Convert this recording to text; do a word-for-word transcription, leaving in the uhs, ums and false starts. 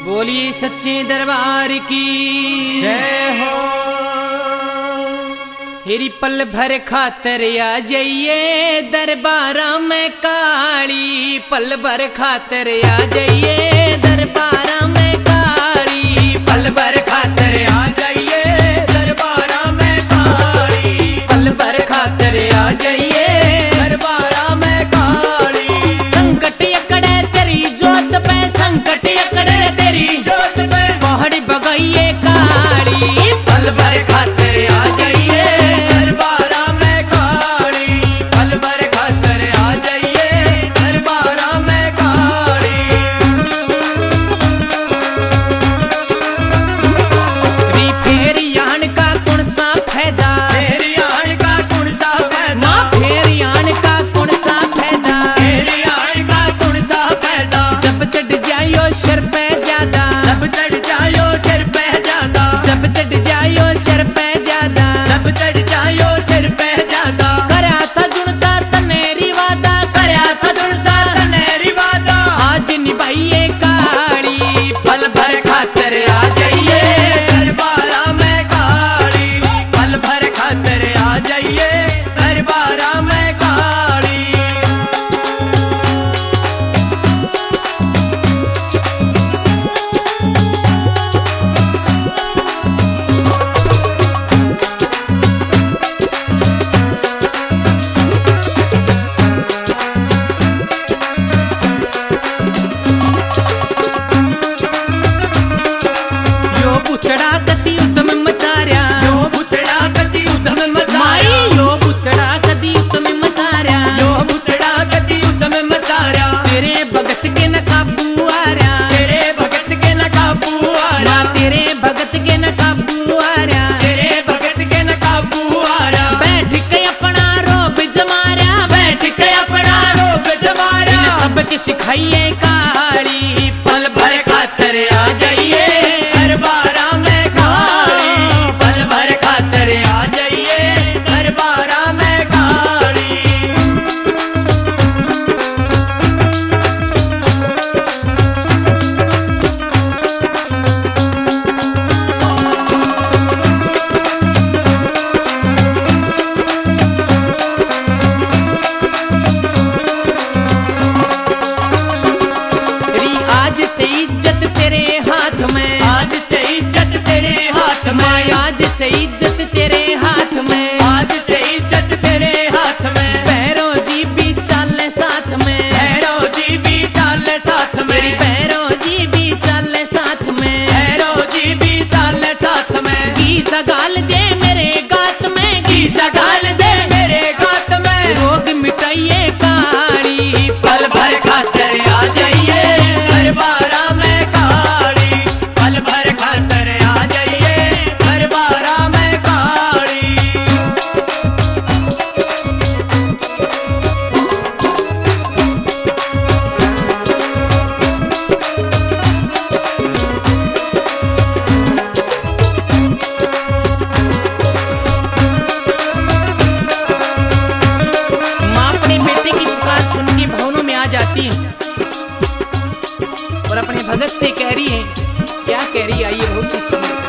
बोलिए सच्चे दरबार की जय हो। हेरी पल भर खातर आ जाइए दरबारा में काली, पल भर खातर आ जाइए दरबारा में काली, पल भर खातर आ जाइए दरबारा में काली, पल भर खातर आ जाइए दरबारा में काली। संकट अकड़े तेरी जोत पे, संकट अकड़े तेरी जोत पे, पहाड़ी बगाइए काली, पल भर खातर आ जाइए दरबारा में काली, पल भर खातर आ जाइए दरबारा में काली। री फेरी आन का कौन सा फायदा, फेरी आन का कौन सा फायदा, माँ फेरी आन का कौन सा फायदा, फेरी आन का कौन सा फायदा। जब चढ़ जायो सिर पे ज्यादा, जब चढ़ जायो सिर पे ज्यादा, जब चढ़ जायो सिर पे ज्यादा, जब चढ़ जायो सिर पे ज्यादा। करया था जुन सा तनेरी वादा, करया था जुन सा तनेरी वादा, आज निभाइए काली, पल भर खातर आ जाइए दरबारा में काली, पल भर खातर आ जाइए दरबारा में काली। यो बुतड़ा कति उद्यम मचार्या, यो बुतड़ा कति उद्यम मचार्या, यो बुतड़ा कति उद्यम मचार्या, यो बुतड़ा कति उद्यम मचार्या। तेरे भगत के न काबू आर्या, तेरे भगत के न काबू आर्या, तेरे भगत के न काबू आर्या, तेरे भगत के न काबू आर्या। बैठ के अपना रोब जमार्या, बैठ के अपना रोब जमार्या, इन सबके सिखाइए काली, पल भर खातर आ जाइए दरबारा में काली, पल भर खातर आ जाइए दरबारा में काली। री आज से इज्जत तेरे हाथ में, आज से इज्जत तेरे हाथ में, आज से इज्जत तेरे हाथ में, आज से इज्जत तेरे हाथ में। पैरों जी भी चाले साथ में, पैरों जी भी चाले साथ में, पैरों जी भी चाले साथ में, पैरों जी भी चाले साथ में। की सगाल दे मेरे गात में, की सगाल दे मेरे गात में, रोग मिटाइए काली, पल भर खातर आ जाइए दरबारा में काली, पल भर खातर आ जाइए दरबारा में काली। माँ अपने बेटे की पुकार सुन के भवनों में आ जाती है और अपने भगत से कह रही है, क्या कह रही है आइए बहुत ही सुंदर।